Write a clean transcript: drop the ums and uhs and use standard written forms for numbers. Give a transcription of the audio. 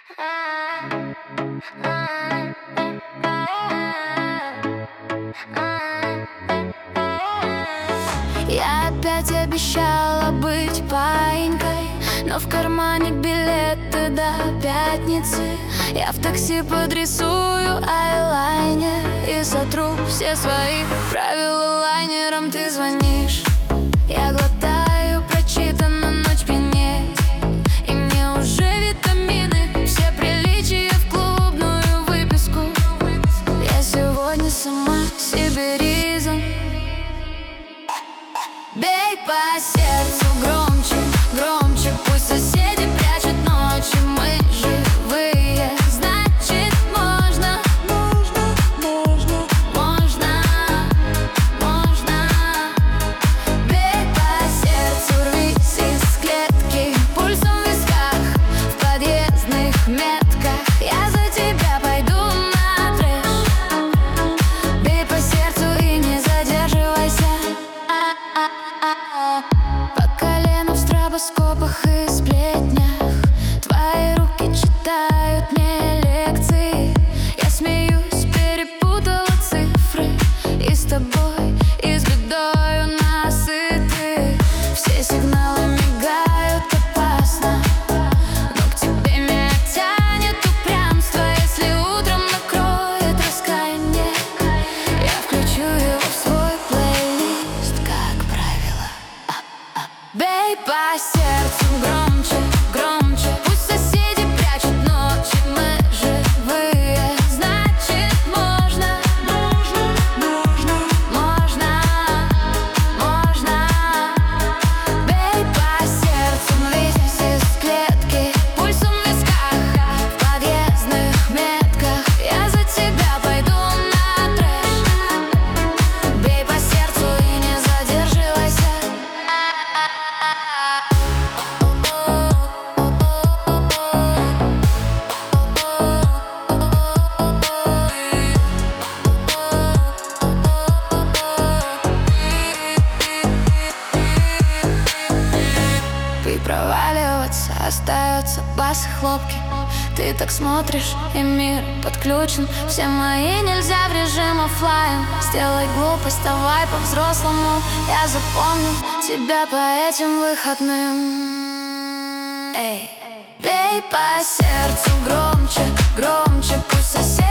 Я опять обещала быть паинькой, но в кармане билеты до пятницы. Я в такси подрисую айлайнер и сотру все свои правила лайнером. Ты звонишь, я глотаю, прочитано, ночь пьянеть, и мне уже витамины, все приличия в клубную выписку. Я сегодня сама себе ризом. Бей по сердцу громче, громче, пусть соседи прячут ночи. Мы живые, значит можно, можно. Бей по сердцу, рвись из клетки, пульсом в висках, в подъездных метках. Я за тебя пойду на трэш. Бей по сердцу и не задерживайся. По колено в стробоскопах и сплетнях твои руки читают мне лекции. Я смеюсь, перепутала цифры, и с тобой, и с бедой у нас и ты. Все сигналы мигают опасно, но к тебе меня тянет упрямство. Если утром накроет раскаяние, я включу его в свой плейлист, как правило. Бей по сердцу громче, громче, пусть соседи прячут ночи. Мы живые, значит можно, можно. Бей по сердцу, весь из клетки, пульсом в висках, в подъездных метках. Я за тебя пойду на трэш. Бей по сердцу и не задерживайся. И проваливаться остается бас и хлопки. Ты так смотришь, и мир подключен. Все мои нельзя в режим оффлайн. Сделай глупость, давай по-взрослому. Я запомню тебя по этим выходным. Эй, бей по сердцу громче, громче, пусть соседи